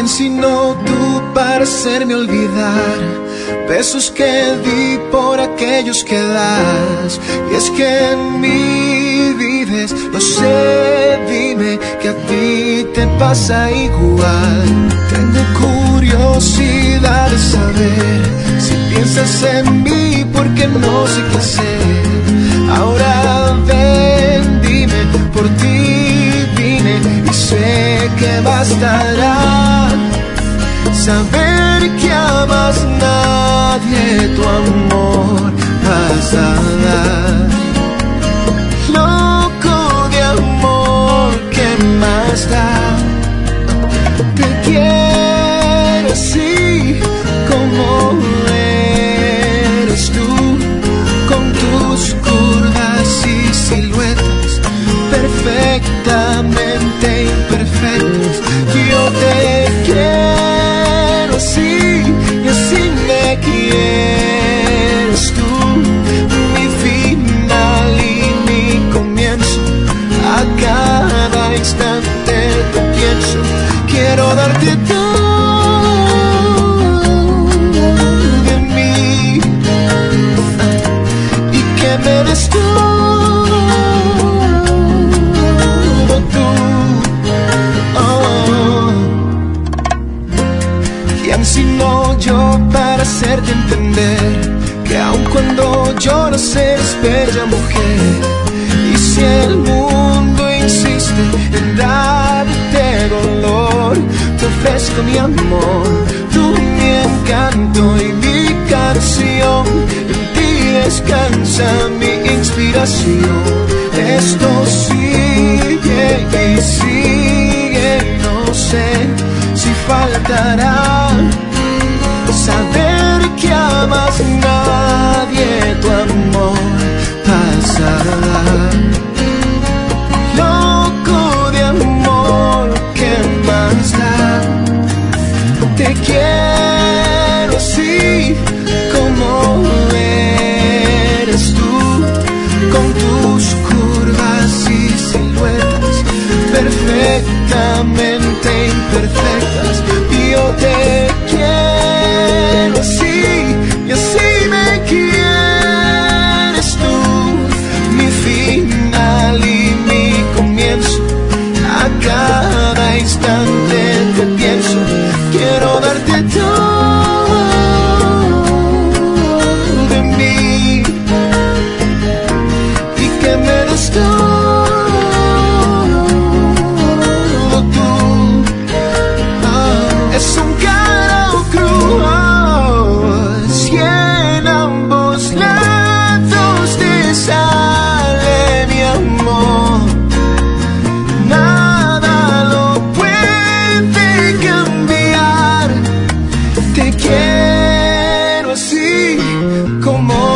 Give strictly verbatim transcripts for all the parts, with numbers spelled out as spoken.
¿Quién sino tú para hacerme olvidar besos que di por aquellos que das? Y es que en mí vives, lo sé, dime que a ti te pasa igual. Tengo curiosidad de saber si piensas en mí porque no sé qué hacer. Ahora ven, dime, por ti vine y sé que bastará saber que amas nadie, tu amor vas a dar. Loco de amor, ¿qué más da? Te quiero así como eres tú, con tus curvas y siluetas perfectamente imperfectas. Yo te quiero así y así me quieres tú, mi final y mi comienzo. A cada instante te pienso, quiero darte todo de mí y que me des todo tú. Oh. ¿Quién sino yo para hacerte entender que aun cuando yo no sé eres bella mujer? Y si el mundo insiste en darte dolor, te ofrezco mi amor, tú mi encanto y mi canción. En ti descansa mi inspiración. Esto sigue y sigue, no sé si faltará saber que amas nadie, tu amor pasará. Loco de amor, ¿qué más da? Te quiero así como eres tú, con tus curvas y siluetas perfectamente imperfectas. Yo te quiero así y así me quieres tú, mi final y mi comienzo. A cada instante te pienso, quiero darte todo de mí y que me des todo tú. Oh, es un caro cruz y en ambos lados te sale mi amor. Nada lo puede cambiar. Te quiero así como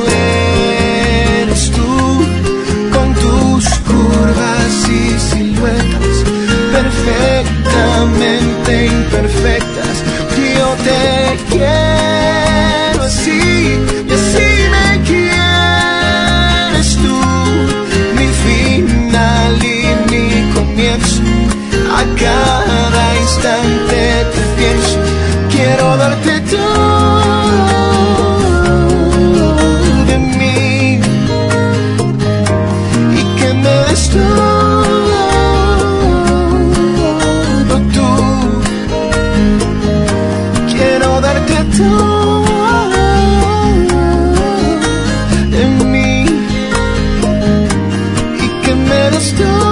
eres tú, con tus curvas y siluetas perfectamente imperfectas. Yo te quiero así y así me quieres tú, mi final y mi comienzo. A cada instante te pienso, quiero darte todo de mí y que me des todo tú. Quiero darte todo de mí y que me des todo.